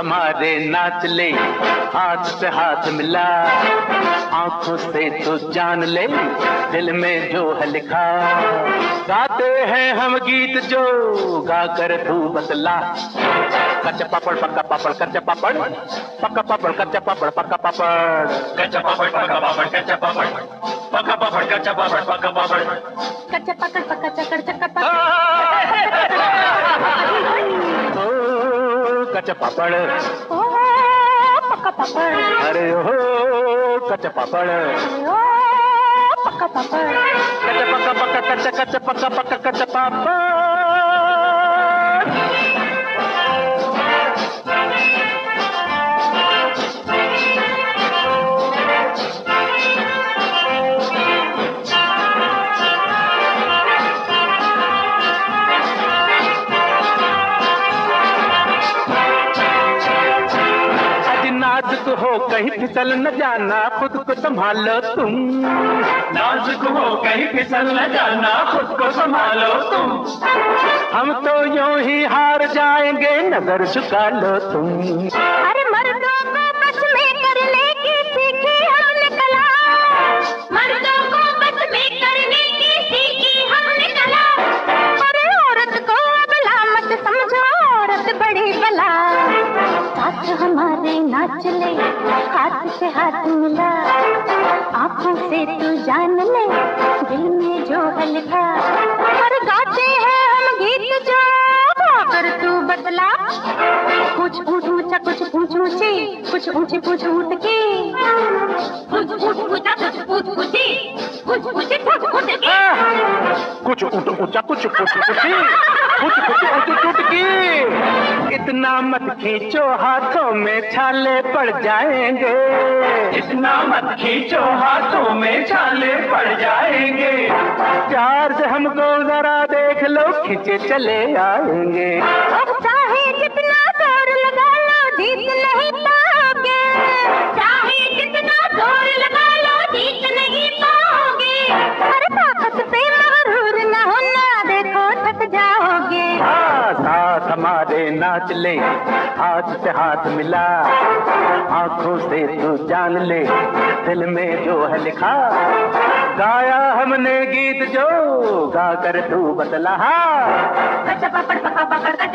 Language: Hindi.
हमारे नाच ले, हाथ से हाथ मिला, आंखों से तो जान ले, दिल में जो है लिखा। गाते हैं हम गीत जो गा कर तू बतला। कच्चा पापड़ पक्का पापड़, कच्चा पापड़ पक्का पापड़, कच्चा पापड़ पक्का पापड़, कच्चा पापड़ पक्का पापड़, कच्चा पापड़ पक्का पापड़, कच्चा पापड़ पक्का पापड़, कच्चा पापड़ पक्का चक्कर चक्कर पापड़। कच्चा पापड़ ओ पक्का पापड़, अरे हो कच्चा पापड़, ओ पक्का पापड़, कच्चा पक्का पक्का, कच्चा कच्चा पक्का पक्का, कच्चा पापड़। नाजुक हो कहीं फिसल न जाना, खुद को संभालो तुम। नाजुक हो कहीं फिसल न जाना, खुद को संभालो तुम। हम तो यूं ही हार जाएंगे, नजर झुका लो तुम। अरे मर्दों को बस में करने की सीखी हमने कला, मर्दों को बस में करने की सीखी हमने कला। अरे औरत को बला मत समझो, औरत बड़ी बला। साथ हमारे नाच ले, हाथ से हाथ मिला, आंखों से तू जान ले, दिल में जो है लिखा। और गाते हैं हम गीत जो कर तू बतला। कुछ ऊंच ऊंचा, कुछ ऊंच ऊंची, कुछ ऊंची पूछ ऊंट की, कुछ ऊंच ऊंचा, कुछ ऊंच ऊंची, कुछ ऊंची पूछ ऊंट की, कुछ ऊंट ऊंचा, कुछ ऊंच ऊंची, कुछ ऊंच ऊंट की। इतना मत खींचो, हाथों में छाले पड़ जाएंगे। इतना मत खींचो, हाथों में छाले पड़ जाएंगे। प्यार से हमको जरा देख लो, खींचे चले आएंगे। अब चाहे जितना जोर लगा लो, जीत नहीं पाओगे। चाहे जितना जोर लगा लो, जीत नहीं पाओगे। अरे ताकत पे मगरूर न होना, देखो थक जाओगे। हाँ, साथ हमारे नाच ले, हाथ से हाथ मिला, आंखों से तू जान ले, दिल में जो है लिखा। गाया हमने गीत जो गा कर तू बतला। कच्चा पापड़ पका पकड़